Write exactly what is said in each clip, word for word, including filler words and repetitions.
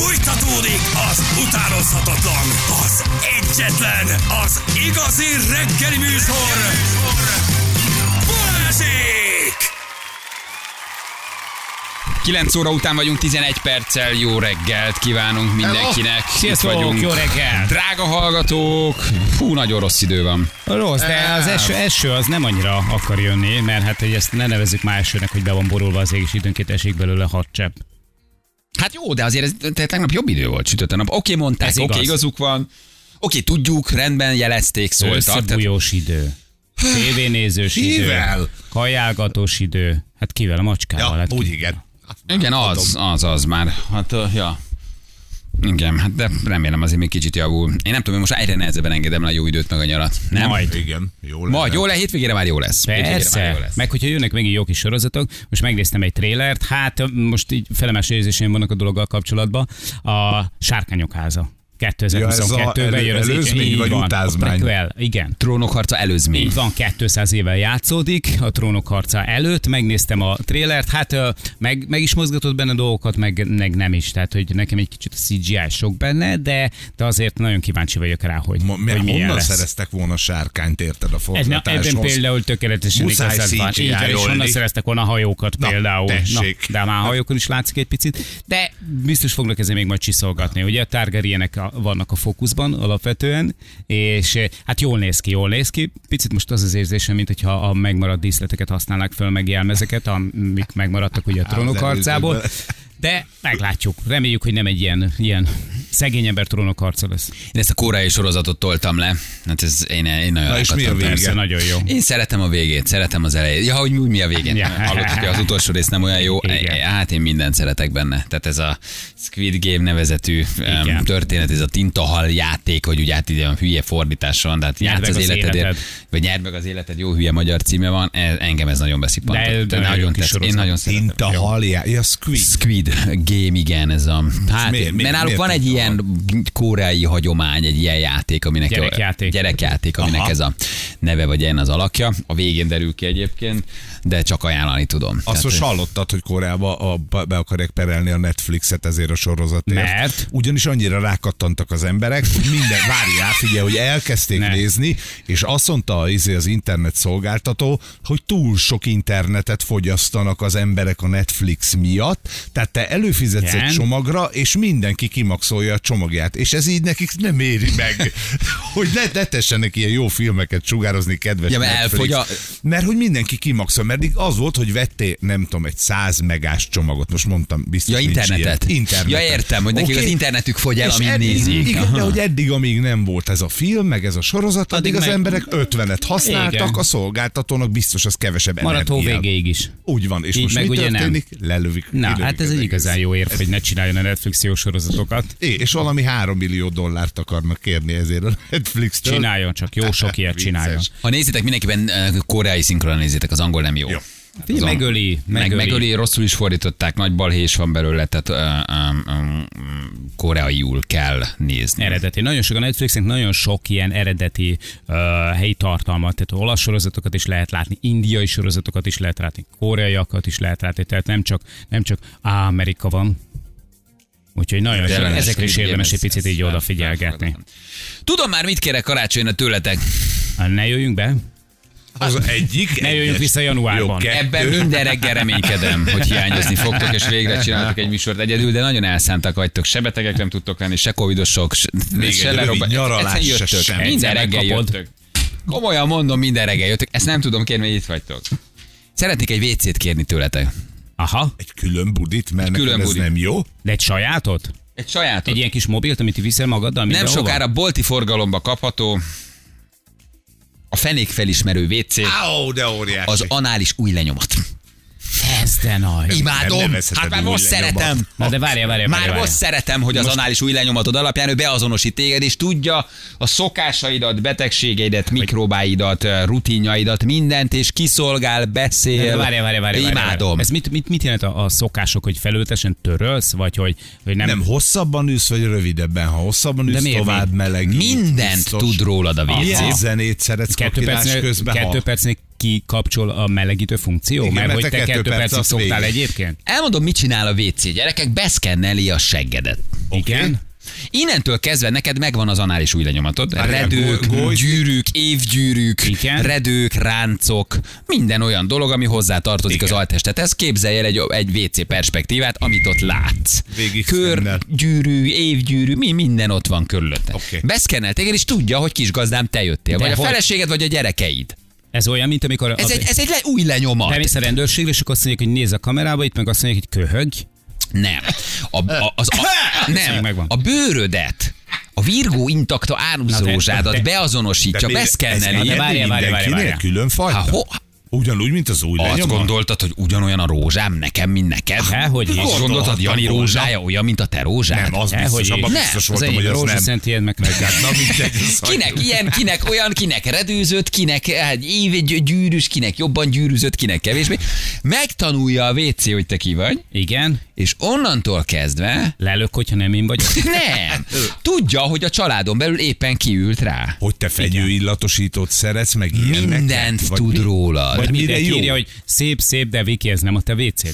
Fújtatódik az utánozhatatlan, az egyetlen, az igazi reggeli műsor, Balázsék! kilenc óra után vagyunk, tizenegy perccel. Jó reggelt kívánunk mindenkinek. Sziasztok, vagyunk. jó reggelt. Drága hallgatók, fú, nagyon rossz idő van. Rossz, de az eső, eső az nem annyira akar jönni, mert hát hogy ezt ne nevezzük már esőnek, hogy be van borulva az ég, és időnként esik belőle hat csepp. Hát jó, de azért ez te- tegnap jobb idő volt sütött a nap. Oké, mondták, Ez oké, igaz. igazuk van. Oké, tudjuk, rendben jelezték, szóltak. Tehát- Összebújós idő, tévénézős idő, Kivel? kajálgatós idő. Hát kivel? A macskával. Ja, hát úgy ki- igen. Igen, az, az, az már. Hát, uh, ja. Igen, hát de remélem azért még kicsit javul. Én nem tudom, én most egyre nehezebben engedem le a jó időt meg a nyarat. Nem? Majd. Igen, jó lesz. Majd jó le, hétvégére már jó lesz. Hétvégére már jó Persze, lesz. meg hogyha jönnek megint jó kis sorozatok, most megnéztem egy trélert, hát most így felemás érzéseim vannak a dologgal kapcsolatban, a Sárkányok háza. kétezer-huszonkettőben Ja, jön ez az a előzmény így vagy van, utázmány? A prequel, igen. Trónok harca előzmény. Így van, kétszáz évvel játszódik, a Trónok harca előtt, megnéztem a trélert, hát ö, meg, meg is mozgatott benne dolgokat, meg, meg nem is, tehát hogy nekem egy kicsit a cé gé í sok benne, de, de azért nagyon kíváncsi vagyok rá, hogy, Ma, mert hogy milyen honnan lesz. szereztek volna sárkányt, érted a Ez ne, ebben forgatáshoz? például tökéletesen Muszáj igazad van. cé gé í Így van, és honnan -olni. szereztek volna hajókat Na, például. tessék. de már hajókon is látszik egy picit. De biztos fognak ezzel még majd csiszolgatni. Ugye a Targaryenek a- vannak a fókuszban alapvetően, és eh, hát jól néz ki, jól néz ki. Picit most az az érzésem, mint hogyha a megmaradt díszleteket használnák föl, meg jelmezeket, amik megmaradtak ugye a Trónok Az harcából. előzőben. De meglátjuk. Reméljük, hogy nem egy ilyen, ilyen szegény ember Trónok harca lesz. Én ezt a koreai sorozatot toltam le. Hát ez én, én nagyon Na és mi a elkattam. vége? Persze, nagyon jó. Én szeretem a végét, szeretem az elejét. Ja, hogy mi a végén? Ja. Hallott, hogy az utolsó rész nem olyan jó. Igen. Hát én mindent szeretek benne. Tehát ez a Squid Game nevezetű Igen. um, történet, ez a tintahal játék, hogy ugye hát ide a hülye fordítás van, tehát Nyerd játsz meg az az életedért, életed. vagy nyerd meg az életed, jó hülye magyar címe van. Ez, engem ez nagyon beszippantott. De- de nagyon jó kis tetsz. Én sorozat. nagyon szeretem. Tinta halja. Ja, Squid. Squid Game, igen, ez a... Hát, miért- mert miért- náluk miért van egy tudtam? ilyen koreai hagyomány, egy ilyen játék, aminek Gyerekjáték. gyerekjáték, aminek Aha. ez a neve vagy ilyen az alakja. A végén derül ki egyébként, de csak ajánlani tudom. Azt Tehát, most hallottad, hogy Koreába a, be akarják perelni a Netflixet ezért a sorozatért. Mert? Ugyanis annyira rákattantak az emberek, hogy minden, várjál, figyelj, hogy elkezdték Ne. nézni, és azt mondta az, az internet szolgáltató, hogy túl sok internetet fogyasztanak az emberek a Netflix miatt, tehát te előfizetsz Igen. egy csomagra, és mindenki kimaxolja a csomagját, és ez így nekik nem éri meg, hogy ne, ne tessenek ilyen jó filmeket sugározni, kedves Ja, mert Netflix. elfogy a- Mert hogy mindenki kimaxol, mert eddig az volt, hogy vettél, nem tudom, egy száz megás csomagot, most mondtam, biztos Ja, nincs internetet. ilyen. Internetet. Ja, értem, hogy nekik Oké? az internetük fogy el, És amin eddig, nézik. Igen, Aha. de hogy eddig, amíg nem volt ez a film, meg ez a sorozat, addig, Addig az meg- emberek ötvenet használtak, Igen. a szolgáltatónak biztos az kevesebb Maradt hó energia. végéig is. Úgy van, és Így most meg mi ugye nem. történik? Lelövik. Na, kilövik hát ez az egy egész. igazán jó érv, hogy ne csináljon a Netflix jó sorozatokat. É, és valami három millió dollárt akarnak kérni ezért a Netflix-től. Csináljon csak, jó sok ilyet Vicces. csináljon. Ha nézitek, mindenképpen eh, koreai szinkron nézitek, az angol nem jó. Jó. Figyelj, Az ang- megöli, Meg, megöli. megöli, rosszul is fordították, nagy balhés van belőle, tehát uh, um, um, koreaiul kell nézni. Eredeti. Nagyon sok a Netflixnek, nagyon sok ilyen eredeti uh, helyi tartalmat, tehát olasz sorozatokat is lehet látni, indiai sorozatokat is lehet látni, koreaiakat is lehet látni, tehát nem csak, nem csak Á, Amerika van. Úgyhogy nagyon sok, Tényleg, ezekre is Squid Game, érdemes egy ez- picit ez így fel- odafigyelgetni. felfogadatlan. Tudom már, mit kérek karácsonyra tőletek. Hát ne jöjjünk be, Az egyik. ne jöjjünk egyes. vissza januárban. Jó, kettő. Ebben minden reggel reménykedem, hogy hiányozni fogtok, és végre csináltok egy műsort egyedül, de nagyon elszántak vagytok, se betegek nem tudtok lenni, se covidosok, se, Még se egy rövid lerobba- nyaralás Egyszerűen se jöttök. semmi. Minden Egyszer reggel megkapod. jöttök. Komolyan mondom, minden reggel jöttök. Ezt nem tudom kérni, hogy itt vagytok. Szeretnék egy vécét kérni tőletek. Aha, Egy külön budit, mert külön neked ez budit. nem jó. de egy sajátot? Egy sajátot. Egy ilyen kis mobilt, amit viszel magaddal? Nem mindenhova? sokára bolti forgalomba kapható a fenék felismerő vécé, Áó, de óriási. az anális új lenyomat. Ez de nagy. Nem Imádom! nevezheted Hát már új most lenyomat. szeretem! Na de várjál, várjál, Már várjál. most szeretem, hogy az Most- anális új lenyomatod alapján ő beazonosít téged, és tudja a szokásaidat, betegségeidet, mikrobáidat, rutinjaidat, mindent, és kiszolgál, beszél. Várjál, várjál, várjál. Imádom. Ez mit, mit, mit jelent a, a szokások, hogy felületesen törölsz, vagy hogy, hogy nem... Nem, hosszabban ülsz, vagy rövidebben. Ha hosszabban ülsz, miért tovább mi? melegít. Mindent biztos. tud rólad a Milyen vécé. zenét szeretsz kettő kakilás percnél, közben? kettő ha- percnél kikapcsol a melegítő funkció? Igen, mert, mert hogy te te kettő kettő perc percig az szoktál vége. egyébként? Elmondom, mit csinál a vécé. Gyerekek, beszkenneli a seggedet. Igen. Innentől kezdve neked megvan az anális új lenyomatod. Redők, gó- gó- gyűrűk, évgyűrűk, Igen. redők, ráncok, minden olyan dolog, ami hozzá tartozik Igen. az alttestethez. Képzelj el egy, egy vé cé perspektívát, amit ott látsz. Végig Kör, szkennel. gyűrű, évgyűrű, mi minden ott van körülötte. Oké. Beszkennel téged, és tudja, hogy kisgazdám, te jöttél. De Vagy a hogy? feleséged, vagy a gyerekeid. Ez olyan, mint amikor... Ez a- egy, ez egy le, új lenyomat. Bemész a rendőrségre, és akkor azt mondják, hogy nézz a kamerába, itt meg azt mondják, hogy köhög. Nem. A, a, az, a, nem. megvan. A bőrödet, a Virgo intakta ánuszrózsádat de- beazonosítja, miért- beszkenneli. ez de várjál, várjál, mindenkinek várjál. külön fajta? Há, ho, Ugyanúgy, mint az új azt lenyomat? gondoltad, hogy ugyanolyan a rózsám nekem, mint neked? Dehogy is. Azt gondoltad, Gondolhattam Jani volna. rózsája olyan, mint a te rózsád? Nem, az Dehogy biztos, is. abban Nem, biztos Az voltam, egy hogy az rózsa nem. szent ilyet meg meg. Hát, na mindegy, ez Kinek ilyen, kinek olyan, kinek redőzött, kinek hát, év gyűrűs, kinek jobban gyűrűzött, kinek kevésbé. Megtanulja a vé cé, hogy te ki vagy, Igen. és onnantól kezdve Lelök, hogyha nem én vagyok. nem. Tudja, hogy a családon belül éppen kiült rá. Hogy te fegyőillatosítót szeretsz, meg ilyeneket? Mindent Vagy tud mi? rólad. Vagy mire mindenki jó? írja, hogy szép, szép, de Viki, ez nem a te vécéd.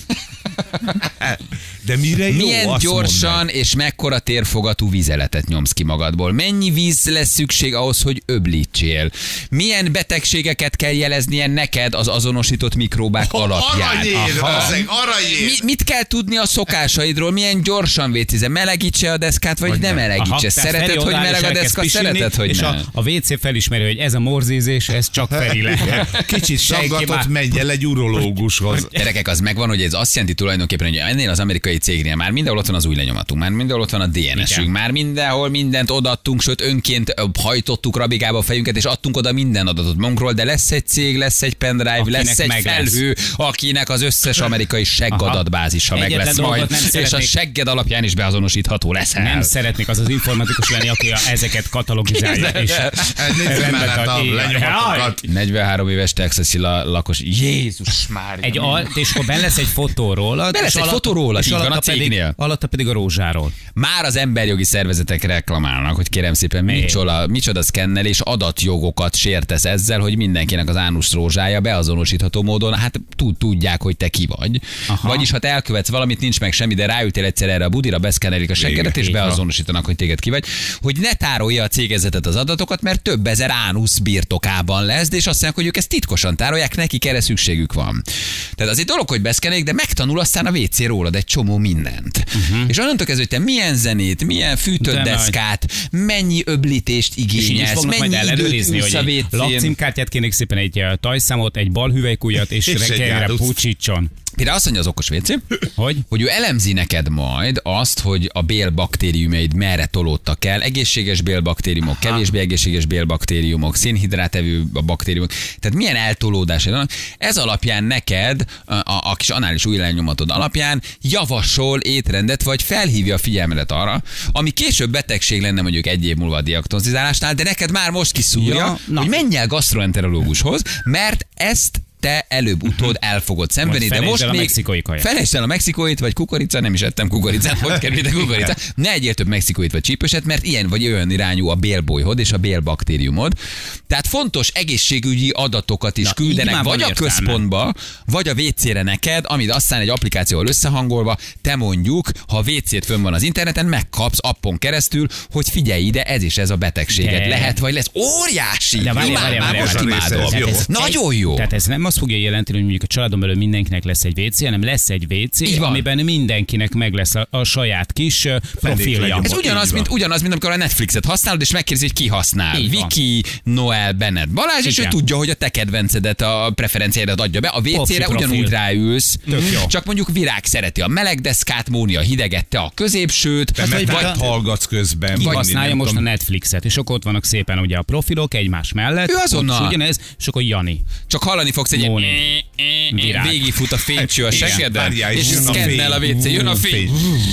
De mire jó? Milyen Azt gyorsan mondd meg. és mekkora térfogatú vizeletet nyomsz ki magadból? Mennyi víz lesz szükség ahhoz, hogy öblítsél? Milyen betegségeket kell jeleznie neked az azonosított mikróbák alapján? Aranyér, Aha. az egy aranyér. Mi, mit kell tudni a szokásaidról? Milyen gyorsan vécézel? Melegítse a deszkát, vagy, vagy nem melegítse? tehát Szereted, Feri hogy odáll, meleg és a elkezd deszka? pisilni, Szereted, hogy és nem? a, a vé cé felismeri, hogy ez a morzízés, ez csak Feri lehet. Kicsit Senki saggatott, már- menj el egy urológushoz. Gyerekek, az megvan, hogy ez azt jelenti tulajdonképpen, hogy ennél az amerikai cégnél már mindenhol ott van az új lenyomatunk, már mindenhol ott van a dé en es-ünk, Igen. már mindenhol mindent odaadtunk, sőt önként ö, hajtottuk rabigába a fejünket, és adtunk oda minden adatot magunkról, de lesz egy cég, lesz egy pendrive, Akinek lesz egy meg lesz. felhő, akinek az összes amerikai seggadatbázisa meg Egyetlen lesz dolgot majd, nem és a szeretnék- segged alapján is beazonosítható lesz. Nem szeretnék az az informatikus lenni, aki a, ezeket katalogizálja. És Nézzük rendben mellett a tart- így- lenyomatokat. negyvenhárom éves texasi la- lakos. Jézus már. Egy al, és akkor benne lesz egy fotó rólad. Be lesz és egy fotó rólad, és így van a alatta pedig, cégnél. alatta pedig a rózsáról. Már az emberjogi szervezetek reklamálnak, hogy kérem szépen, micsoda, micsoda szkennelés, adatjogokat sértesz ezzel, hogy mindenkinek az ánusz rózsája beazonosítható módon, hát tud, tudják, hogy te ki vagy. Aha. Vagyis, ha te elkövetsz valamit, nincs meg semmi, de ráültél egyszer erre a budira, beszkennelik a seggedet, és így van. beazonosítanak, hogy téged ki vagy, hogy ne tárolja a cégezetet az adatokat, mert több ezer ánusz birtokában lesz, és azt mondják, hogy ők ezt titkosan tárolják, nekik erre szükségük van. Tehát az egy dolog, hogy beszkennelik, de megtanul aztán a vé cé rólad egy csomó mindent. Uh-huh. És onnantól kezdve, hogy te milyen zenét, milyen fűtött De deszkát, mennyi öblítést És így is igényelsz, fognak majd mennyi időt ellenőrizni, ülsz a hogy vé egy cén. lakcímkártyát kérnék szépen, egy uh, tajszámot, egy balhüvelykujjat, és, És egy reggelre áruszt. pucsítson. Például azt mondja az okos vé cé, Hogy? hogy ő elemzi neked majd azt, hogy a bélbaktériumaid merre tolódtak el, egészséges bélbaktériumok, kevésbé egészséges bélbaktériumok, szénhidrátevő baktériumok, tehát milyen eltolódásai vannak. Ez alapján neked, a, a, a kis anális új lenyomatod alapján javasol étrendet, vagy felhívja a figyelmedet arra, ami később betegség lenne mondjuk egy év múlva a diagnosztizálásnál, de neked már most kiszúrja, Ja, na. hogy menj el gasztroenterológushoz, mert ezt te előbb-utód el fogod szenvedni, Vagy de most felejtsd el a még mexikói kaját. felejtsd el a mexikóit, vagy kukorica, nem is ettem kukoricát, hogy kerül ide kukorica. Ne egyél több mexikóit vagy csípőset, mert ilyen vagy olyan irányú a bélbolyhod és a bélbaktériumod. Tehát fontos egészségügyi adatokat is Na, így küldenek már vagy van a értelme. központba, vagy a vé cére neked, amit aztán egy applikációval összehangolva, te mondjuk, ha a vé cét fönn van az interneten, megkapsz appon keresztül, hogy figyelj ide, ez is ez a betegséged De- lehet, vagy lesz. Óriási! De várjál, Imádom, várjál, már várjál, most várjál. imádom. Ez jó. ez Nagyon egy- jó. Tehát ez nem azt fogja jelenteni, hogy mondjuk a családon belül mindenkinek lesz egy vé cé, hanem lesz egy vé cé, Így van. amiben mindenkinek meg lesz a, a saját kis ö, profilja. legyen. Ez Így ugyanaz, van. mint, ugyanaz, mint amikor a Netflixet használod, és megkérdezi, hogy ki használ. Így van. Viki, Noel, Bennett, Balázs, és ő Igen. tudja, hogy a te kedvencedet, a preferenciádat adja be. A vé cére Popsi ugyanúgy profil. ráülsz. Tök jó. Csak mondjuk Virág szereti a meleg deszkát, Móni a hideget, te a középsőt. Te vagy- metát vagy- hallgatsz közben. Ki vagy használja nem most a tudom. Netflixet, és akkor ott vannak szépen ugye a profilok egymás mellett. Ő azonnal. Ott ugyanez, és akkor Jani. Csak hallani fogsz egy Móni. ilyen Virág. végigfut a fénycső a Igen, seggeden, várjál, és jön a szkennel a vé cé, jön a fény.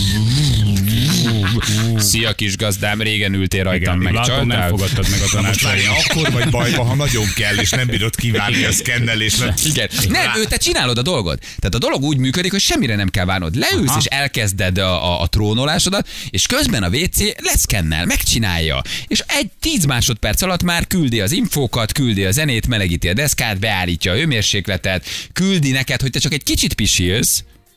fény. Szia kis gazdám, régen ültél rajtam, Igen, meg látom, nem csaltál. fogadtad meg a Most tanácsot. várjál, akkor vagy bajba, ha nagyon kell, és nem bírod kívánni a szkennelésre. Igen. Nem, ő, te csinálod a dolgot. Tehát a dolog úgy működik, hogy semmire nem kell várnod. Leülsz, Aha. és elkezded a, a, a trónolásodat, és közben a vé cé leszkennel, megcsinálja. És egy tíz másodperc alatt már küldi az infókat, küldi a zenét, melegíti a deszkát, beállítja a hőmérsékletet, küldi neked, hogy te csak egy kicsit pisilsz,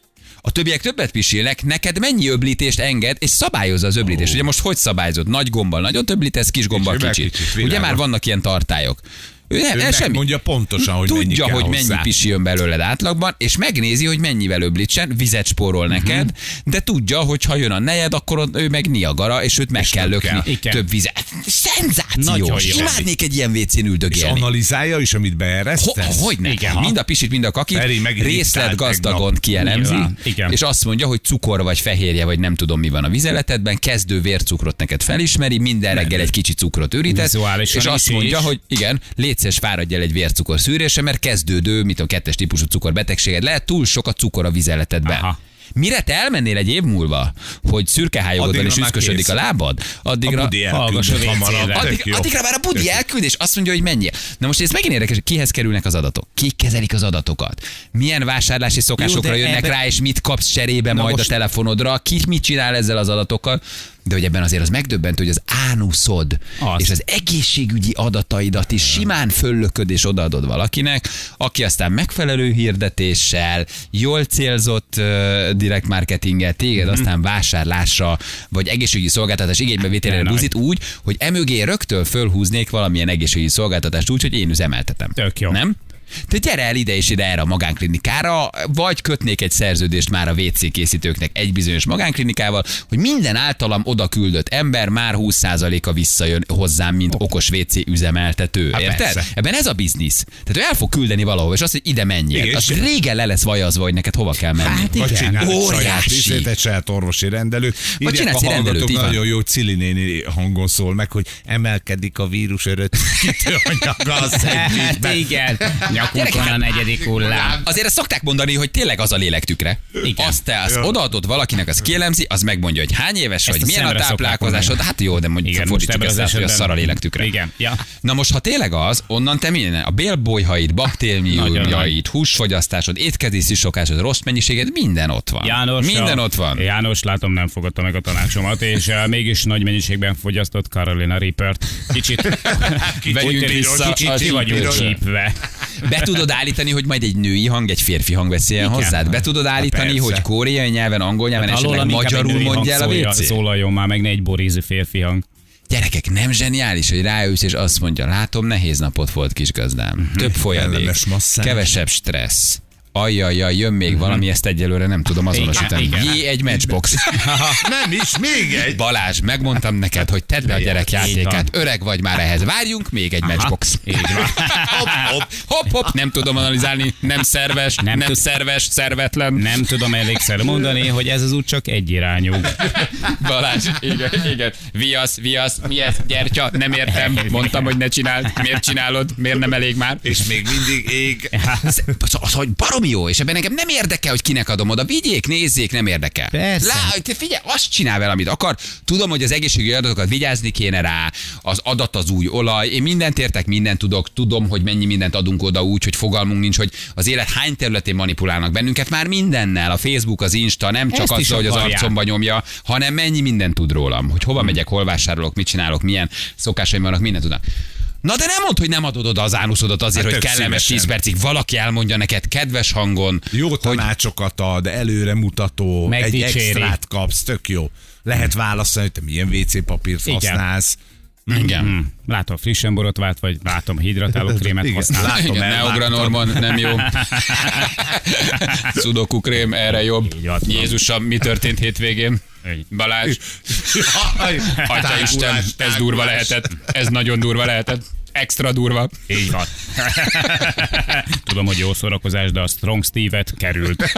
A többiek többet pisilnek, neked mennyi öblítést enged, és szabályozza az öblítést. Ugye most hogy szabályozod? Nagy gombbal nagyot öblítesz, kis gombbal Kicsivel kicsit. kicsit, Ugye világos. már vannak ilyen tartályok. Ő nem, Ő el semmi. mondja pontosan, hogy mennyi Tudja, kell hogy hozzá. mennyi pisi jön belőled átlagban, és megnézi, hogy mennyivel öblítsen, vizet spórol neked, de tudja, hogy ha jön a nejed, akkor ott ő meg Niagara, és őt meg És kell több lökni. kell. Igen. Több vizet. Szenzációs. Nagyon jó. Imádnék egy ilyen vécén És üldögélni. analizálja is, amit Ho, beeresztesz? hogy ne? Igen. Mind a pisit, mind a kakit Feri megint részletgazdagon ittált kielemzi, Nyilván. Igen. és azt mondja, hogy cukor vagy fehérje, vagy nem tudom mi van a vizeletedben, kezdő vércukrot neked felismeri, minden reggel egy kicsi cukrot ürített, Vizuálisan és azt is mondja, is. hogy igen, légy szíves, fáradj el egy vércukor szűrésre, mert kezdődő, mit a kettes típusú cukorbetegséged lehet, túl sok a cukor a vizeletedben. Aha. Mire te elmennél egy év múlva, hogy szürkehájogodon Addigra és már üszkösödik kész. a lábad, addigra... A Budi hallgass a elküldött vécére. hamarabb. Addig, Tök jó. addigra már a Budi elküld, és azt mondja, hogy mennyi. Na most ez megint érdekes, hogy kihez kerülnek az adatok? Kik kezelik az adatokat? Milyen vásárlási szokásokra Jó, de jönnek ebbe- rá, és mit kapsz cserébe majd most- a telefonodra? Ki mit csinál ezzel az adatokkal? De hogy ebben azért az megdöbbentő, hogy az ánuszod Az. és az egészségügyi adataidat is simán föllököd és odaadod valakinek, aki aztán megfelelő hirdetéssel, jól célzott uh, direkt marketinggel téged aztán vásárlásra, vagy egészségügyi szolgáltatás igénybevételére Nagy. buzdít úgy, hogy emögé rögtől fölhúznék valamilyen egészségügyi szolgáltatást úgy, hogy én üzemeltetem. Tök jó. Nem? Te gyere el ide és ide erre a magánklinikára, vagy kötnék egy szerződést már a vé cé készítőknek egy bizonyos magánklinikával, hogy minden általam oda küldött ember már húsz százaléka visszajön hozzám, mint okos vé cé üzemeltető. Há, Érted? persze. Ebben ez a biznisz. Tehát ő el fog küldeni valahova, és azt, hogy ide menjél. Igen, Az és- régen le lesz vajazva, hogy neked hova kell menni. Hát Vagy igen. csinál egy saját, Óriási. izét, egy saját orvosi rendelőt. Írják csinálsz a egy rendelőt, hallgatók, így van. nagyon jó, hogy Cili néni hangon szól meg, hogy emelkedik a vírus örött kitőanyaga a Hát szentvízben. igen, nyakunkon a negyedik hullám. Azért ezt szokták mondani, hogy tényleg az a lélektükre. Igen. Azt te azt odaadod valakinek, az kielemzi, az megmondja, hogy hány éves vagy, a milyen a szemre szokták táplálkozásod. mondani. Hát jó, de mondjuk Igen, most fordítsuk ebben ezt az át, hogy a esetben- szar a lélektükre. Igen, ja. Na most, ha tényleg az, onnan te minden, a bélbolyhaid, baktériumjaid, húsfogyasztásod, étkezési szokásod, rossz mennyiséged, minden ott van. János, minden a- ott van. János, látom, nem fogadta meg a tanácsomat, és uh, mégis nagy mennyiségben fogyasztott Carolina Reapert. Kicsit, Vegyünk úgy tűnik, vissza kicsit a ki vagyunk csípőről. csípve. Be tudod állítani, hogy majd egy női hang, egy férfi hang beszéljen Igen. hozzád? Be tudod állítani, persze. hogy koreai nyelven, angol nyelven, Alólam esetleg inkább egy magyarul női hang mondja el a szólja- vé cé? Szólaljon már meg, ne egy borízű férfi hang. Gyerekek, nem zseniális, hogy ráülsz és azt mondja, látom, nehéz napot volt, kisgazdám. Több folyadék, Kellemes masszázs. kevesebb stressz. Ajjajjaj, jön még valami, ezt egyelőre nem tudom azonosítani. Igen, igen. Jé, egy matchbox. Nem is, még egy. Balázs, megmondtam neked, hogy tedd be a gyerek Így van. játékát. Öreg vagy már ehhez. Várjunk, még egy matchbox. Így van. Hopp, hopp, hopp, hopp, nem tudom analizálni, nem szerves, nem, Nem nem tud- szerves, szervetlen. Nem tudom elégszer mondani, hogy ez az út csak egyirányú. Balázs, igen, igen. Viasz, viasz, mi ez? Gyertya, nem értem. Mondtam, hogy ne csináld. Miért csinálod? Miért nem elég már? És még mindig ég. Az, az, hogy baromi jó, és ebben nekem nem érdekel, hogy kinek adom oda. Vigyék, nézzék, nem érdekel. Persze. Lá, te figyelj, azt csinál vele, amit akar. Tudom, hogy az egészségügyi adatokat vigyázni kéne rá, az adat az új olaj. Én mindent értek, mindent tudok. Tudom, hogy mennyi mindent adunk oda úgy, hogy fogalmunk nincs, hogy az élet hány területén manipulálnak bennünket már mindennel. A Facebook, az Insta, nem csak Ezt is azzal, hogy az akarják. arcomba nyomja, hanem mennyi mindent tud rólam. Hogy hova megyek, hol vásárolok, mit csinálok, milyen szokásaim vannak, mindent tudnak. Na de nem mondd, hogy nem adod oda az ánuszodat azért, Hát hogy tök kellemes szívesen. tíz percig valaki elmondja neked kedves hangon, Jó hogy tanácsokat ad, előremutató, egy Megdicséri. extrát kapsz, tök jó. Lehet válaszolni, hogy te milyen vé cé papírt Igen. használsz. igen. Hmm. Látom frissen borotvált, vagy látom hidratáló krémet Igen. használ. Látom, Igen, elvágtam. Neogranormon nem jó. Sudoku krém, erre jobb. Így van. Jézusom, mi történt hétvégén? Így. Balázs, Jaj, Atya Isten, tágulás, ez durva tágulás. lehetett. Ez nagyon durva lehetett. Extra durva. Így van. Tudom, hogy jó szórakozás, de a Strong Steve-et került.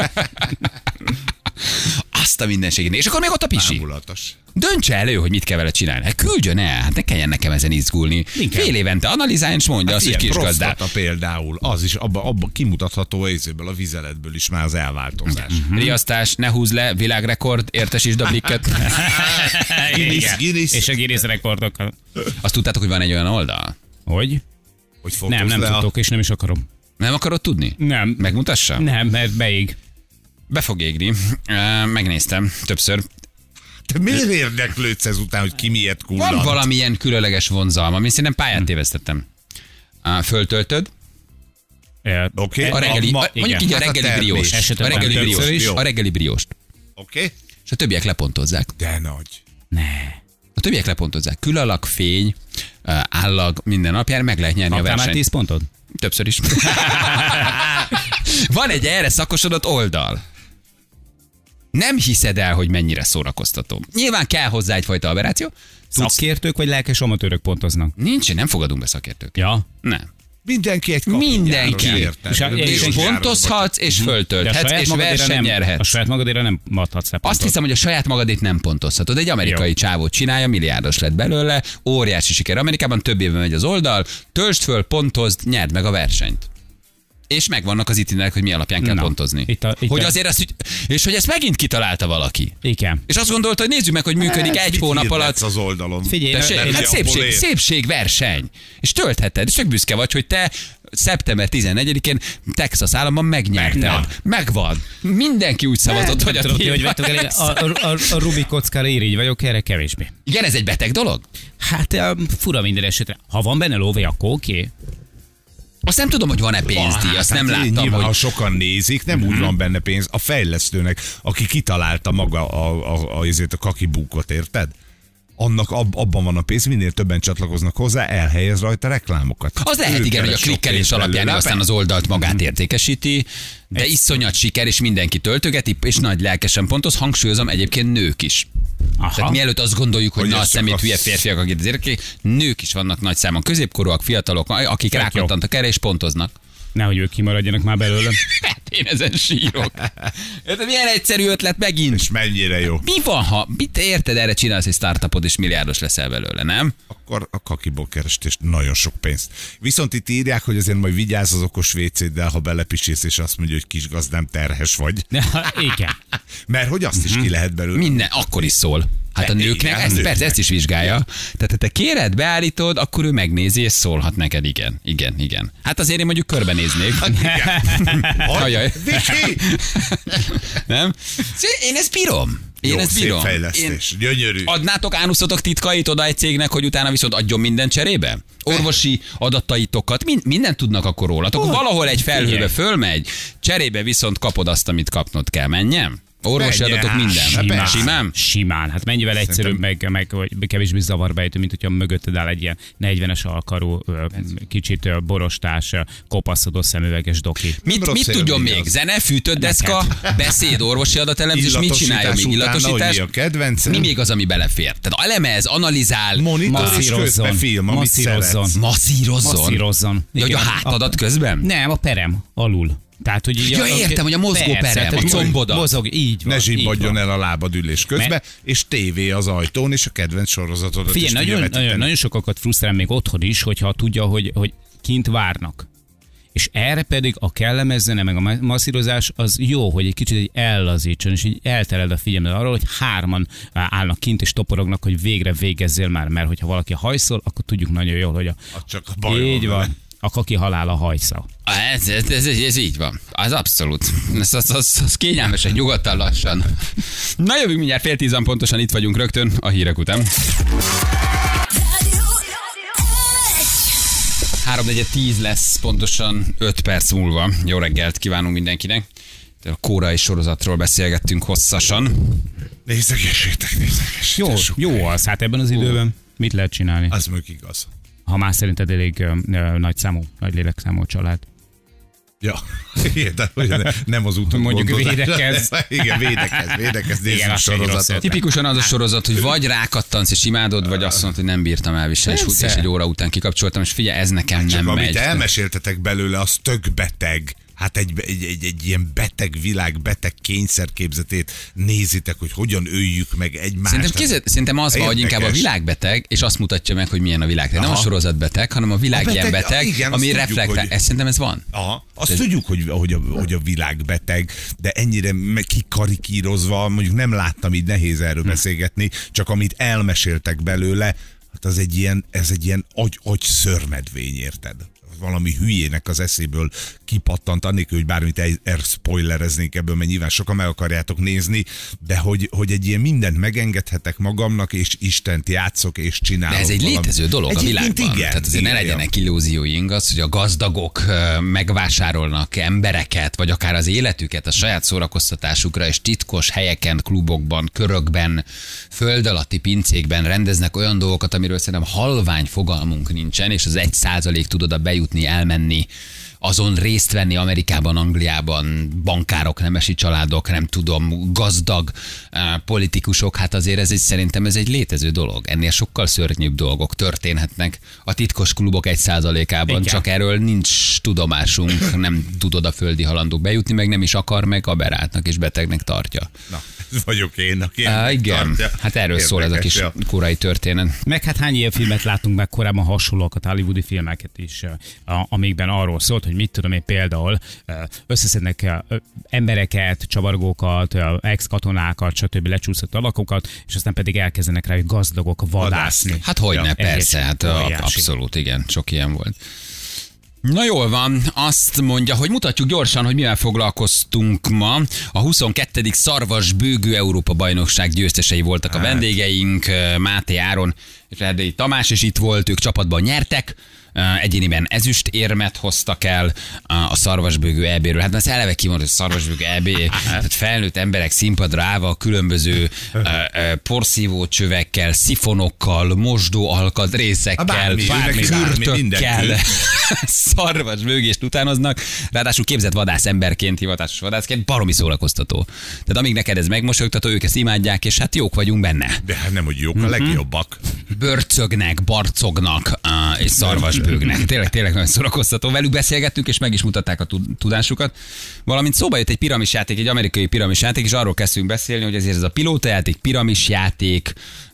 Azt a mindenségén. És akkor még ott a pisi. Támulatos. Döntse elő, hogy mit kell vele csinálni. Hát küldjön el, hát ne kelljen nekem ezen izgulni. Inkább. Fél évente analizáljon, és mondja azt, hogy Ilyen kisgazdát. prostata például, az is abba, abba kimutatható észéből, a vizeletből is már az elváltozás. Riasztás, ne húzz le, világrekord, értesítsd a blikket. Guinness, Igen. Guinness. És a Guinness rekordokkal. Azt tudtátok, hogy van egy olyan oldal? Hogy? Hogy fotózd Nem, nem le a- tudtok, és nem is akarom. Nem akarod tudni? Nem. Megmutassa? Nem, mert beig. Be fog égni. Ö, Megnéztem többször. Te miért érdeklődsz ezután, hogy ki miért kullant? Van valamilyen különleges vonzalma, ami szerintem pályát tévesztettem. Ö, Föltöltöd, Oké. A reggeli, ma- a, mondjuk így a Hát a reggeli termés. briós. A Esetleg reggeli többször briós. is. A reggeli brióst. Oké. És a többiek lepontozzák. De nagy. Ne. A többiek lepontozzák. Külalak, fény, állag, minden napján meg lehet nyerni Kaptál a már versenyt. tíz pontot? Többször is. Van egy erre szakosodott oldal. Nem hiszed el, hogy mennyire szórakoztató. Nyilván kell hozzá egyfajta aberráció. Tudsz- Szakértők vagy lelkes amatőrök pontoznak? Nincs, nem fogadunk be szakértők. Ja. Nem. Mindenki egy kapi Mindenki. gyáros, érted? És a- Briós És és gyárosba. pontozhatsz, és De a föltölthetsz, saját és magadéra verseny nem, a nyerhetsz. saját magadéra nem adhatsz le Azt pontot. hiszem, hogy a saját magadét nem pontozhatod. Egy amerikai Jó. csávót csinálja, milliárdos lett belőle, óriási siker Amerikában, több éve megy az oldal, töltsd föl, pontozd, nyerd meg a versenyt. És megvannak az itinerek, hogy mi alapján kell Na, pontozni. itt a- itt hogy a- azért azt, hogy- és hogy ezt megint kitalálta valaki. Igen. És azt gondolta, hogy nézzük meg, hogy működik egy Mit hónap hirdetsz alatt. az oldalon. Figyelj, Tessék, én- hát abból szépség, él. szépségverseny. És töltheted, és tök büszke vagy, hogy te szeptember tizennegyedikén Texas államban megnyerted. Na. Megvan. Mindenki úgy szavazott, hogy Nem a tudom, ti, hogy tiéd vettek el, én lesz. a, a, a, a Rubik kockára irigy vagyok, erre kevésbé. Igen, ez egy beteg dolog? Hát um, fura minden esetre. Ha van benne lóvé, akkor oké. Azt nem tudom, hogy van-e pénzdíj, azt nem Hát láttam, nyilván, hogy... ha sokan nézik, nem úgy van benne pénz. A fejlesztőnek, aki kitalálta maga a, a, a, a, a kakibúkot, érted? Annak ab, abban van a pénz, minél többen csatlakoznak hozzá, elhelyez rajta reklámokat. Az lehet, Ő igen, hogy a keres sok klikkelés pénzt alapján belőle. aztán az oldalt magát értékesíti, de iszonyat siker, és mindenki töltögeti, és nagy lelkesen pontoz, hangsúlyozom, egyébként nők is. Aha. Tehát mielőtt azt gondoljuk, hogy, Hogy na a ez csak szemét a- hülye férfiak, akik az érdekli, nők is vannak nagy számon, középkorúak, fiatalok, akik Tök jó. rákattantak erre és pontoznak. Nehogy ők kimaradjanak már belőle. Hát én ezen sírok. Ez milyen egyszerű ötlet megint. És mennyire jó. Mi van, ha mit érted, erre csinálsz egy startupot, és milliárdos leszel belőle, nem? Akkor a kakiból kerestés nagyon sok pénzt. Viszont itt írják, hogy azért majd vigyázz az okos vécéddel, ha belepisélsz, és azt mondja, hogy kis gazdám, terhes vagy. Igen. Mert hogy azt is ki lehet belőle. Minden, akkor is szól. Hát a De nőknek, igen, ezt, nőknek. persze, ezt is vizsgálja. Tehát ha te kéred, beállítod, akkor ő megnézi, és szólhat neked, igen, igen, igen. Hát azért én mondjuk körbenéznék. Ajaj. Viki! Nem? Én ezt bírom. Én Jó, ezt szép bírom. fejlesztés. Gyönyörű. Adnátok ánuszotok titkait oda egy cégnek, hogy utána viszont adjon minden cserébe? Orvosi adataitokat, mind, mindent tudnak akkor rólatok. Valahol egy felhőbe figyelj. fölmegy, cserébe viszont kapod azt, amit kapnod kell. Menjen? Orvosi Menjen, adatok hát, minden. simán. Simán? Simán. Hát mennyivel egyszerűbb, meg, meg vagy kevésbé zavarba ejtő, mint hogyha mögötted áll egy ilyen negyvenes alkarú, ö, kicsit ö, borostás, ö, kopaszodó szemüveges doki. Mit, rossz mit tudjon élmény még? az. Zene, fűtődeszka, beszéd, orvosi adatelemzés, mit csinálja még? Illatosítás után, Illatosítás? hogy mi a kedvencem? Mi még az, ami belefér? Tehát elemez, analizál, Monitor és Masszírozzon. közben film, amit Masszírozzon. szeretsz. masszírozzon. Masszírozzon. Ja, hogy a Igen. hátadat közben? Nem, a perem, alul. Tehát, hogy így Ja, értem, hogy a mozgó perem, tehát, a hogy combodat. Mozog, így van. Ne így zsibbadjon van. el a lábad ülés közben, Mert- és tévé az ajtón, és a kedvenc sorozatodat Figyelj, is tudja nagyon, vetíteni. nagyon, nagyon sokakat frusztrál még otthon is, hogyha tudja, hogy, hogy kint várnak. És erre pedig a kellemes zene, meg a masszírozás az jó, hogy egy kicsit egy ellazítson, és így eltered a figyelmet arról, hogy hárman állnak kint és toporognak, hogy végre végezzél már, mert hogyha valaki hajszol, akkor tudjuk nagyon jól, hogy a, Az csak a baj így van van, vele. a kaki halála hajsza. Ez, ez, ez, ez így van. Az abszolút. Ez az, az, az kényelmesen, nyugodtan, lassan. Na jövünk mindjárt fél tízan pontosan, itt vagyunk rögtön a hírek után. három negyven tíz lesz pontosan öt perc múlva. Jó reggelt kívánunk mindenkinek. A kórai sorozatról beszélgettünk hosszasan. Nézegessétek, nézegessétek. Jó, jó az, hát ebben az időben mit lehet csinálni? Az mondjuk igaz. Ha már szerinted elég ö, ö, nagy számú, nagy lélekszámú család. Ja, igen, de hogy ne- nem az úton Mondjuk gondozás. védekez. Igen, védekez, védekez, Igen, nézzük az se egy rossz sorozatot. ötlet. Tipikusan az a sorozat, hogy vagy rákattansz és imádod, vagy azt mondod, hogy nem bírtam elviselni, és, Persze. és egy óra után kikapcsoltam, és figyelj, ez nekem Csak nem amit megy. elmeséltetek belőle, az tök beteg. Hát egy, egy, egy, egy ilyen beteg világ, beteg kényszerképzetét nézitek, hogy hogyan öljük meg egymást. Szerintem, kézzel, szerintem az van, hogy inkább a Érdekes. világbeteg, és azt mutatja meg, hogy milyen a világ. Tehát nem a Aha. sorozatbeteg, hanem a világ A ilyen beteg, beteg, igen, ami azt tudjuk, reflektál. hogy- Ez szerintem ez van. Aha, azt Ez- tudjuk, hogy, hogy, a, hogy a világ beteg, de ennyire me- kikarikírozva, mondjuk nem láttam, így nehéz erről Hm. beszélgetni, csak amit elmeséltek belőle, hát az egy ilyen, ez egy ilyen agy, agy szörmedvény, érted? valami hülyének az eszéből kipattant, annélkül, hogy bármit spoilereznék ebből, mert nyilván sokan meg akarjátok nézni, de hogy, hogy egy ilyen mindent megengedhetek magamnak, és Istent játszok, és csinálok. De ez egy valami. létező dolog a világban. Igen, Tehát azért igen, ne legyenek illúzióink az, hogy a gazdagok ö, megvásárolnak embereket, vagy akár az életüket a saját szórakoztatásukra, és titkos helyeken, klubokban, körökben, föld alatti pincékben rendeznek olyan dolgokat, amiről szerintem halvány fogalmunk nincsen, és az egy százalék tud oda bejutni, elmenni, azon részt venni Amerikában, Angliában, bankárok, nemesi családok, nem tudom, gazdag uh, politikusok, hát azért ez egy, szerintem ez egy létező dolog. Ennél sokkal szörnyűbb dolgok történhetnek a titkos klubok egy százalékában, csak erről nincs tudomásunk, nem tud oda földi halandók bejutni, meg nem is akar, meg aberráltnak és betegnek tartja. Na, ez vagyok én, aki uh, Igen, tartja. hát erről szól ez a kis ja. korai történet. Meg hát hány ilyen filmet láttunk meg korábban, hasonlókat, hollywoodi filmeket is, amikben arról szólt, hogy mit tudom én, például összeszednek embereket, csavargókat, ex-katonákat, stb. Lecsúszott alakokat, és aztán pedig elkezdenek rá, hogy gazdagok vadászni. Hát hogyne, Ja, persze, hát óriási. abszolút, igen, sok ilyen volt. Na jól van, azt mondja, hogy mutatjuk gyorsan, hogy mivel foglalkoztunk ma. A huszonkettedik Szarvasbőgő Európa-bajnokság győztesei voltak a vendégeink, Máté Áron és Erdélyi Tamás, és itt volt, ők csapatban nyertek. Egyéniben ezüst érmet hoztak el a Szarvasbőgő é bé-ről. Hát ez eleve kimondott, hogy Szarvasbőgő é bé, tehát felnőtt emberek színpadra állva, különböző porszívó csövekkel, szifonokkal, mosdó alkatrészekkel, Bármi, bármi, kürtökkel szarvasbőgést utánoznak. Ráadásul képzett vadász emberként, hivatásos vadászként, baromi szórakoztató. Tehát amíg neked ez megmosolyogtató, ők ezt imádják, és hát jók vagyunk benne. De hát nem, hogy jók, a legjobbak. Börcögnek, barcognak és szarvasbőgnek. Tényleg, tényleg nagyon szórakoztató. Velük beszélgettünk, és meg is mutatták a tudásukat. Valamint szóba jött egy piramisjáték, egy amerikai piramisjáték, és arról kezdtünk beszélni, hogy ezért ez a pilótajáték, piramisjáték,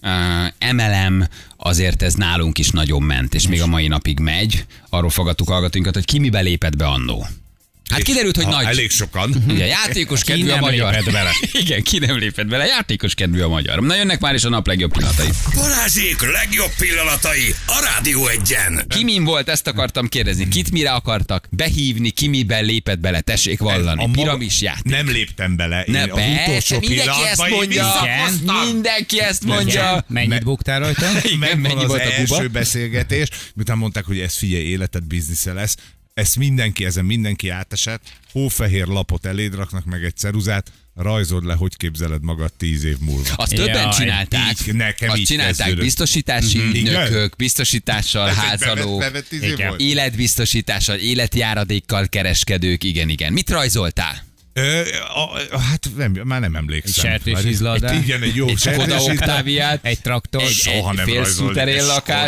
em el em, azért ez nálunk is nagyon ment, és még a mai napig megy. Arról fogadtuk hallgatóinkat, hogy ki mibe lépett be annó. Hát És kiderült, hogy ha nagy. Elég sokan. Ugye, játékos Ki kedvű a nem magyar. lépett bele. Igen, ki nem lépett bele. Játékos kedvű a magyar. Na jönnek már is a nap legjobb pillanatai. Balázsék legjobb pillanatai a Rádió Egyen. Ki min volt, ezt akartam kérdezni. Kit mire akartak behívni, ki miben lépett bele? Tessék vallani. A maga- Piramis játék. Nem léptem bele. Én Ne, az persze, utolsó mindenki ezt pillanatban én mondja. visszakoztam. Mindenki ezt mondja. Mennyit buktál rajta? Igen, Megvan mennyi az volt a kuba? első beszélgetés, miután mondták, hogy ez figyelj, életed biznisze lesz. Ezt mindenki, ezen mindenki átesett. Hófehér lapot eléd raknak, meg egy ceruzát, rajzold le, hogy képzeled magad tíz év múlva. Azt többen Jaj, csinálták. így, nekem Azt így csinálták kezdődött. biztosítási Mhm. ügynökök, Igen? biztosítással Ez egy házalók, bevet- bevet tíz év Igen. volt? életbiztosítással, életjáradékkal kereskedők, igen, igen. Mit rajzoltál? Ö, a, a, hát nem, már nem emlékszem. Egy sertéshizladát. Egy- Igen, egy jó Egy Skoda sertéshizladát. Oktáviát, Egy traktor. egy, soha egy nem fél rajzolnék szuterén egy lakás,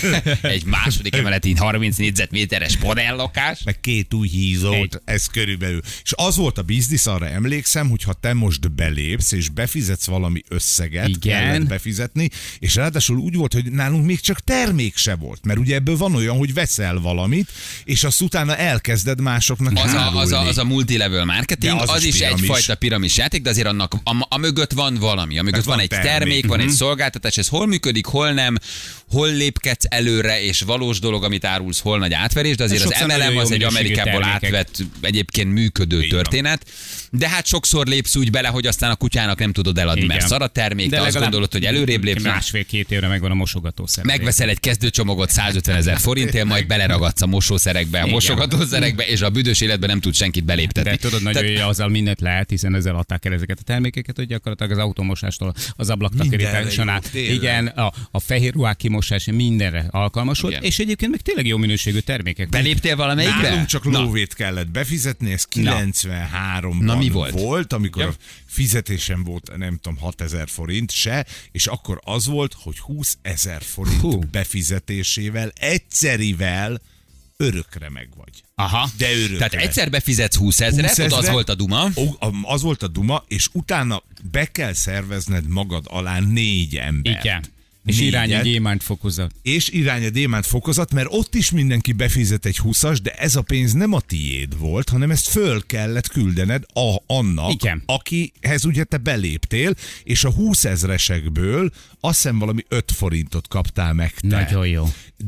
egy második emeleti harminc négyzetméteres modell lakás. Meg két új hízót, Egy. ez körülbelül. És az volt a biznisz, arra emlékszem, hogy ha te most belépsz, és befizetsz valami összeget, Igen. kellett befizetni, és ráadásul úgy volt, hogy nálunk még csak termék se volt, mert ugye ebből van olyan, hogy veszel valamit, és azt utána elkezded másoknak Az a, az a, árulni. az a multilevel marketing, De az, az az is is piramis. egyfajta piramis játék, de azért annak a, a mögött van valami. A mögött Hát van, van egy termék. termék, van egy Mhm. szolgáltatás, ez hol működik, hol nem, hol lépkedsz előre, és valós dolog, amit árulsz, hol nagy átverés, de azért az Sokszor em el em nagyon az jó egy minőségű Amerikából termékek. átvett, egyébként működő Így van. történet. De hát sokszor lépsz úgy bele, hogy aztán a kutyának nem tudod eladni, Igen. mert szar a termék, de, azt legalább gondolod, hogy előrébb lépsz. Másfél-két évre megvan a mosogatószer. Megveszel egy kezdőcsomagot százötven ezer forintért, majd beleragadsz a mosószerekbe, a Igen. mosogatószerekbe, és a büdös életben nem tud senkit beléptetni. De tudod, nagyon Tehát- jó, hogy azzal mindent lehet, hiszen ezzel adták el ezeket a termékeket, hogy gyakorlatilag az automosástól az ablaktakarításnál. Mindenre jó, tényleg. Igen, a, a fehér ruhák kimosása mindenre alkalmas volt, Igen. és egyébként meg tényleg jó minőségű termékek. Beléptél valamelyikbe? Nálunk csak Na. lóvét kellett befizetni, ez kilencvenháromban Na, mi volt? volt, amikor Ja. a fizetésem volt, nem tudom, hatezer forint se, és akkor az volt, hogy húszezer forint Hú. befizetésével, egyszerivel örökre megvagy. Aha. De örökre. Tehát egyszer befizetsz húszezret, húsz ott az ezret, volt a duma. ó, Az volt a duma, és utána be kell szervezned magad alá négy embert. Igen. És Négyet. irány a gyémánt fokozat. És irány a démánt fokozat, mert ott is mindenki befizet egy húszas, de ez a pénz nem a tiéd volt, hanem ezt föl kellett küldened a, annak, Igen. akihez ugye te beléptél, és a húszezresekből azt hiszem valami öt forintot kaptál meg te. Nagyon jó. De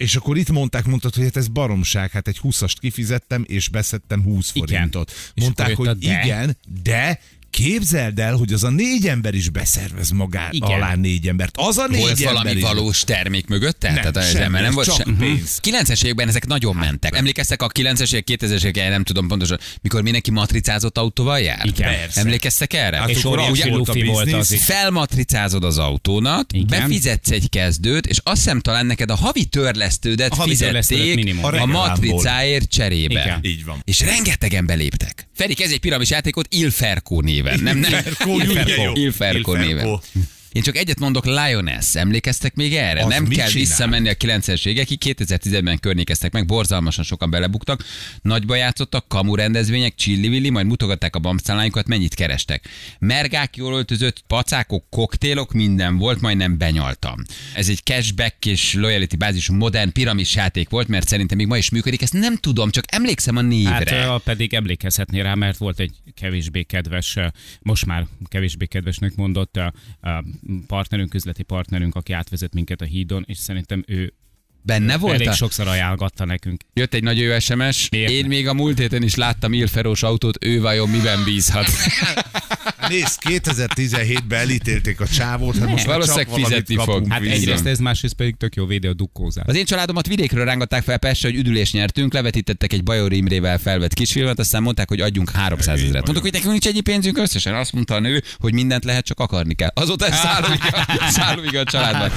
És akkor itt mondták, mondtad, hogy hát ez baromság, hát egy húszast kifizettem, és beszedtem húsz Igen. forintot. És Mondták, akkor hogy jött a de. igen, de képzeld el, hogy az a négy ember is beszervez magá Igen. alá négy embert. Az a négy Volt ember valami is. valós termék mögötte? Nem, Tehát az semmi, ember nem ez volt csak sem- pénz. kilencvenes években ezek nagyon mentek. Emlékeztek a kilencvenes évek, kétezres évek, nem tudom pontosan, mikor mindenki matricázott autóval járt? Igen. Persze. Emlékeztek erre? Hát És akkor óriási az volt a lufi volt biznisz. az is. Felmatricázod az autónat, Igen. befizetsz egy kezdőt, és azt hiszem talán neked a havi törlesztődet A havi törlesztődet fizették minimum. a, A matricáért cserébe. Igen. Így van. És rengetegen beléptek. Feri, kezd egy piramis játékot Ilferco néven. Nem, nem. Ilferco, ugye jó. Ilferco néven. Én csak egyet mondok, Lioness. Emlékeztek még erre? Az Nem mit kell csinál? visszamenni a kilencvenes évekig, kétezer-tízben környékeztek meg, borzalmasan sokan belebuktak, nagyba játszottak, kamu rendezvények, csillivilli, majd mutogatták a bamszálányokat, mennyit kerestek. Mergák, jól öltözött, pacákok, koktélok, minden volt, majdnem benyaltam. Ez egy cashback és loyalty bázisú modern piramis játék volt, mert szerintem még ma is működik, ezt nem tudom, csak emlékszem a névre. Hát ö, pedig emlékezhetnél rá, mert volt egy kevésbé kedves, ö, most már kevésbé kedvesnek mondott ö, ö, partnerünk, üzleti partnerünk, aki átvezet minket a hídon, és szerintem ő Benne volt? elég a- sokszor ajánlgatta nekünk. Jött egy nagyon jó es em es. Miért? Én még a múlt héten is láttam Ilferós autót, ő vajon miben bízhat? Nézd, kétezer-tizenhétben elítélték a csávót, hát most már Valószínűleg csak valamit fizetni fog. kapunk Hát vissza. egyrészt ez, másrészt pedig tök jó védő a dukkózás. Az én családomat vidékről rángatták fel Pestre, hogy üdülést nyertünk, levetítettek egy Bajor Imrével felvett kisfilmet, aztán mondták, hogy adjunk háromszázezret. Mondtuk, hogy nekünk nincs ennyi pénzünk összesen. Azt mondta a nő, hogy mindent lehet, csak akarni kell. Azóta ez szállóig a, szállóig a családban.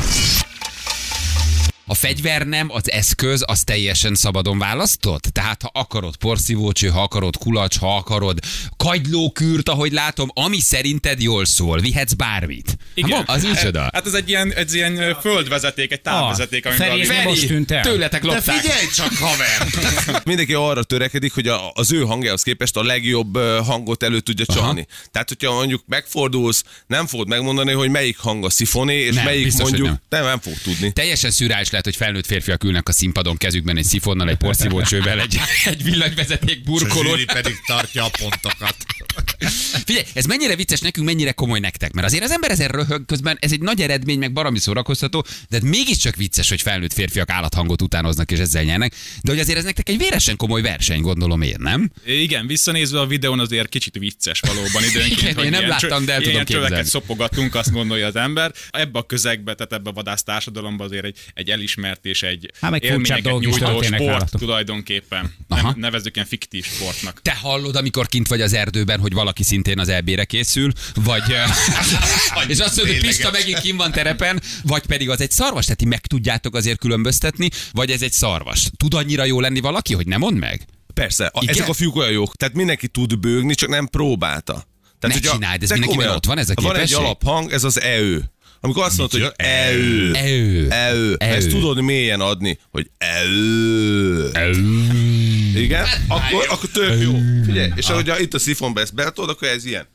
A fegyver nem, az eszköz, az teljesen szabadon választod? Tehát ha akarod porszívócső, ha akarod kulacs, ha akarod kagylókürt, ahogy látom, ami szerinted jól szól, vihetsz bármit. Igen. Hát, az micsoda? Hát ez egy ilyen, egy ilyen földvezeték, egy távvezeték, amiben Feri, a- Feri, most tűnt el. Tőletek De lopták. figyelj csak, haver! Mindenki arra törekedik, hogy a, az ő hangjához képest a legjobb ö, hangot elő tudja csalni. Aha. Tehát, hogyha mondjuk megfordulsz, nem fogod megmondani, hogy melyik hang a szifoné, és Nem, melyik biztos, hogy mondjuk... nem. Nem, nem fog tudni. Teljesen szürális lehet, hogy felnőtt férfiak ülnek a színpadon kezükben egy szifonnal, egy porszívócsővel, egy, egy villanyvezeték A burkoló. zsűri pedig tartja a pontokat. Figyelj, ez mennyire vicces nekünk, mennyire komoly nektek, mert azért az ember ezen röhög közben, ez egy nagy eredmény, meg baromi szórakoztató, de mégiscsak vicces, hogy felnőtt férfiak állathangot utánoznak és ezzel nyernek, de hogy azért ez nektek egy véresen komoly verseny, gondolom én, nem? Igen, visszanézve a videón azért kicsit vicces valóban időnként. Igen, hogy én nem ilyen láttam, csö- de el tudom ilyen csöveket képzelni. szopogatunk, azt gondolja az ember. Ebbe a közegbe, tehát ebbe a vadász társadalomba azért egy, egy elismert és egy Hát meg furcsább élményeket dolgok is nyújtó történnek sport nálatok. tulajdonképpen. Aha. Nem, nevezzük ilyen fiktív sportnak. Te hallod, amikor kint vagy az erdőben, hogy valaki szintén az é bé-re készül, vagy eh, és azt mondod, hogy Pista megint kint van terepen, vagy pedig az egy szarvas, tehát ti meg tudjátok azért különböztetni, vagy ez egy szarvas. Tud annyira jó lenni valaki, hogy ne mondd meg? Persze, a, Igen? ezek a fiúk olyan jók, tehát mindenki tud bőgni, csak nem próbálta. Tehát, Ne hogyha- csináld, ez de mindenkiben komolyan, ott van ez a Van egy képesség? alaphang, ez az e-ő. Amikor azt mondod, hogy e-ő, Eő. e-ő, E-ő. ezt tudod mélyen adni, hogy e-ő. Igen? Akkor, akkor tök jó. Figyelj, és ahogy a- itt a szifonba ezt beletod, akkor ez ilyen.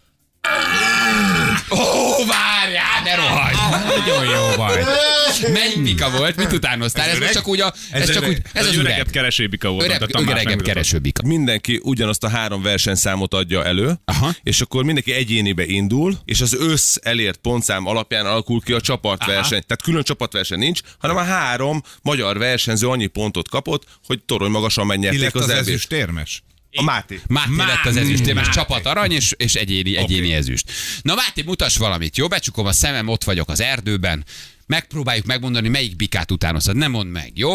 Ó, várjál, ne rohagy! Nagyon jó vagy. Melyik bika volt? Mit utánoztál? Ez, most csak úgy a, ez, Ez csak öreg. úgy, ez az egy öreg. öregebb keresőbika volt. Öreg, tehát Tamás öregebb megmutatott. keresőbika. Mindenki ugyanazt a három versenyszámot adja elő, Aha. és akkor mindenki egyénibe indul, és az össz elért pontszám alapján alakul ki a csapatverseny. Tehát külön csapatverseny nincs, hanem a három magyar versenyző annyi pontot kapott, hogy torony magasan megnyerték Illetve az az é bét. ezüstérmes. A Máté. Máté lett az ezüstérmes, csapat arany és, és egyéni, egyéni Oké. ezüst. Na Máté, mutass valamit, jó? Becsukom a szemem, ott vagyok az erdőben. Megpróbáljuk megmondani, melyik bikát utánozod. Nem mondd meg, jó?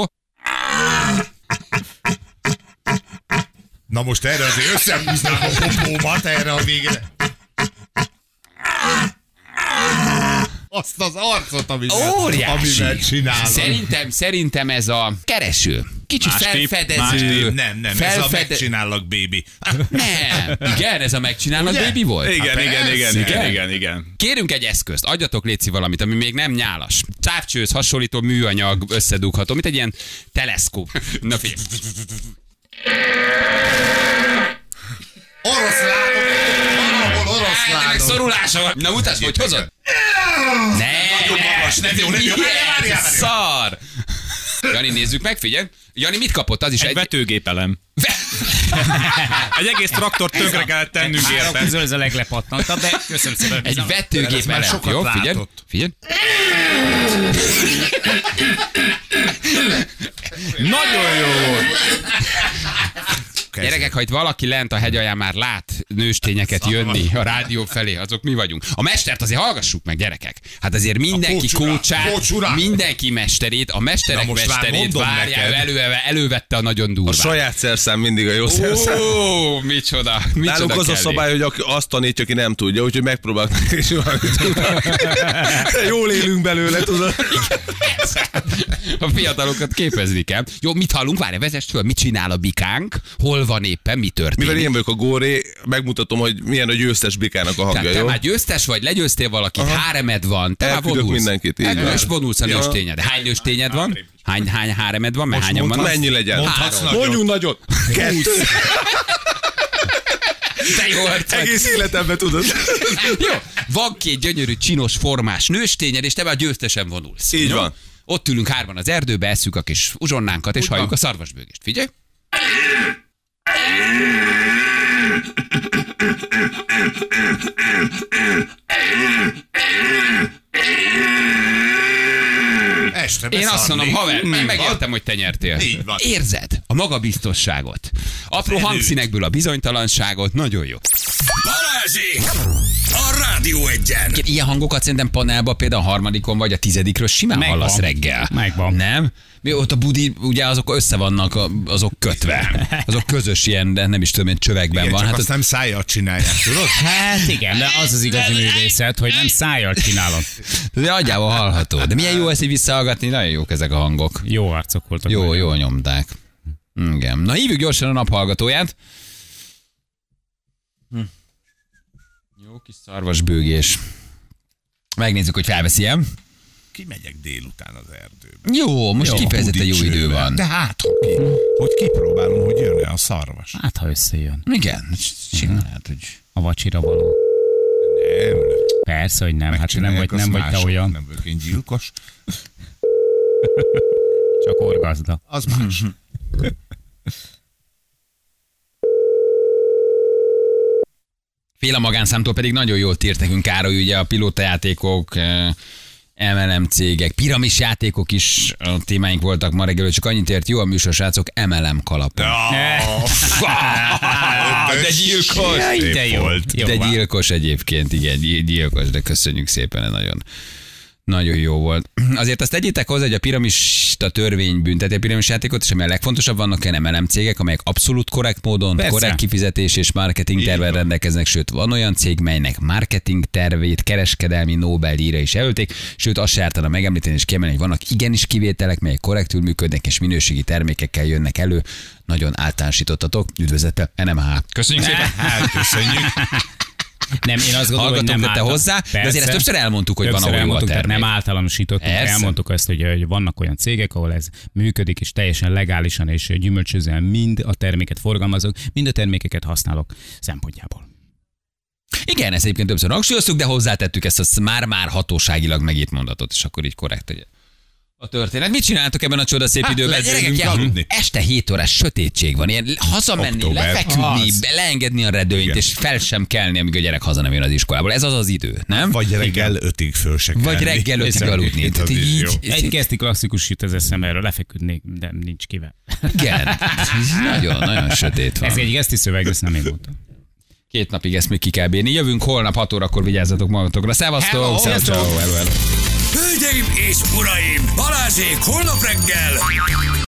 Na most erre azért összehúznám a popómat erre a végre. Azt az arcot, amivel, Óriási. amivel csinálom. Szerintem, szerintem ez a kereső. Kicsit Más tép, felfedező. más tép. Nem, nem, ez a felfede- megcsinállak, baby. Nem. Igen, ez a megcsinálnak Ugye? baby volt? Igen, Hát igen, persze. igen, igen, Igen? igen, igen. Kérünk egy eszközt, adjatok léci valamit, ami még nem nyálas. Távcsőhöz hasonlító műanyag összedugható, mint egy ilyen teleszkóp. Na figyelj. Oroszlánok! Valahol Ennek oroszlánok! szorulása van. Na mutasd, hogy hozod. Ne, magas, nem jó, nem jó. Várjál, várjál, ez szar. Jani, nézzük meg, figyelj. Jani, mit kapott? Az is Egy egy... vetőgépelem. Egy egész traktort tönkre kellett tennünk Három érte. közül ez a leglepattantabb, de köszönöm szépen. Egy vetőgép Ez már elem. sokat Jó, figyelj. látott. Figyelj. Gyerekek, ha itt valaki lent a hegyalján már lát nőstényeket jönni a rádió felé, azok mi vagyunk. A mestert azért hallgassuk meg, gyerekek. Hát azért mindenki kócsát, mindenki mesterét, a mesterek mesterét várják, elő, elővette a nagyon durván. A saját szerszám mindig a jó szerszám. Ó, micsoda, micsoda Nálunk az kellé. a szabály, hogy aki azt tanítja, aki nem tudja, úgyhogy megpróbálnak és valamit tudnak. Jól élünk belőle, tudod. A fiatalokat képezni kell. Jó, mit hallunk? Várj, vezess föl, mit csinál a bikánk? Hol van éppen, mi történik? Mivel én vagyok a góré, megmutatom, hogy milyen a győztes bikának a hangja, Tehát te jó? már győztes vagy, legyőztél valakit, Aha. háremed van, te már Elküldök vonulsz. mindenkit, így van. És vonulsz a Ja. nőstényed. Hány nőstényed van? Hány, hány háremed van? Mert hányan vannak? Mennyi legyen? Mondhatsz Három. nagyot. Mondjunk nagyot. Kettő. De jó arc vagy. Egész életemben tudod. Jó, van két gyönyörű, csinos, formás nőstényed, és te már győztesen vonulsz. Így Jó? van. Ott ülünk hárman az erdőbe, esszük a kis uzsonnánkat, és halljuk a szarvasbőgést. Figyelj! Este Én azt mondom, haver, én megértem, hogy te nyertél. Így van. Érzed a magabiztosságot, apró hangszínekből a bizonytalanságot, nagyon jó. Balázsék! A Rádió Egyen! Ilyen hangokat szerintem panelba például a harmadikon vagy a tizedikről simán Megvan. hallasz reggel. Megvan. Nem? Mi ott a budi, ugye azok össze vannak, a- azok kötve. Azok közös ilyen, de nem is tudom, én csövekben Igen, van. csak Hát azt az, nem szájjal csinálják, tudod? Hát igen, de az az igazi művészet, hogy nem szájjal csinálod. de agyával hallható. De milyen jó ezt így visszahallgatni, nagyon jók ezek a hangok. Jó arcok voltak. Jó, nagyon. jól nyomták. Igen. Na hívjuk gyorsan a naphallgatóját. Hm. Jó kis szarvasbőgés. Megnézzük, hogy felveszi-e. Kimegyek délután az erdőbe. Jó, most Jó, kifejezetten jó budicsővel. idő van. De hát, hogy, ki, hogy kipróbálom, hogy jön-e a szarvas. Hát, ha összejön. Igen, csinálhat, hogy... A vacsira való. Nem, Persze, hogy nem. Hát nem megcsinálják vagy, nem azt vagy te mások, olyan. Nem vagyok én gyilkos. Csak orgazda. Az más. Fél a magánszámtól pedig nagyon jól írt nekünk Károly, ugye a pilótajátékok, eh, em el em cégek, piramis játékok is a témáink voltak ma reggel, csak annyit ért, jó a műsor, srácok, em el em kalapon. De gyilkos! Jaj, de jó. volt. Jó De van. gyilkos egyébként, igen, gy- gyilkos, de köszönjük szépen, nagyon. Nagyon jó volt. Azért azt tegyétek hozzá, hogy a piramista törvény bünteti a piramis játékot, és ami a legfontosabb, vannak ilyen em el em cégek, amelyek abszolút korrekt módon, Persze. korrekt kifizetés és marketing tervvel rendelkeznek, sőt van olyan cég, melynek marketing tervét kereskedelmi Nobel-díjra is jelölték, sőt azt se ártana megemlíteni és kiemelni, hogy vannak igenis kivételek, melyek korrektül működnek és minőségi termékekkel jönnek elő. Nagyon általánosítottatok. Üdvözlettel, en em há. Köszönjük szépen. Hát, köszönjük. Nem, én azt gondolom, hogy Hallgatók nem tette által- hozzá, de azért Persze. ezt többször elmondtuk, hogy van, Többször ahol jó a elmondtuk, tehát termék. nem általánosítottunk, Persze. elmondtuk ezt, hogy, hogy vannak olyan cégek, ahol ez működik, és teljesen legálisan és gyümölcsözően mind a terméket forgalmazok, mind a termékeket használok szempontjából. Igen, ezt egyébként többször hangsúlyoztuk, de hozzátettük ezt a már-már hatóságilag megírt mondatot, és akkor így korrekt egy a történet. Mit csináltok ebben a csodaszép Hát, időben? legyünk Gyerekek, aludni. este hét órás sötétség van, ilyen hazamenni, Október. lefeküdni, Az. leengedni a redőnyt, Igen. és fel sem kelni, amíg a gyerek haza nem jön az iskolából. Ez az az idő, nem? Vagy reggel ötig föl se Vagy kelni. reggel ötig Viszont aludni. itt Tehát az is így, jó. Egy kezdi klasszikus jut az eszembe, erről lefeküdnék, de nincs kivel. igen, ez nagyon, nagyon sötét van. Ez egy geszti szöveg, ezt nem én mondtam. Két napig ezt még ki kell bírni. Jövünk holnap hat órakor, vigyázzatok magatokra. Szevasztok! Hello, Ciao, sziasztok! ciao, hello, hello. Hölgyeim és uraim, Balázsék holnap reggel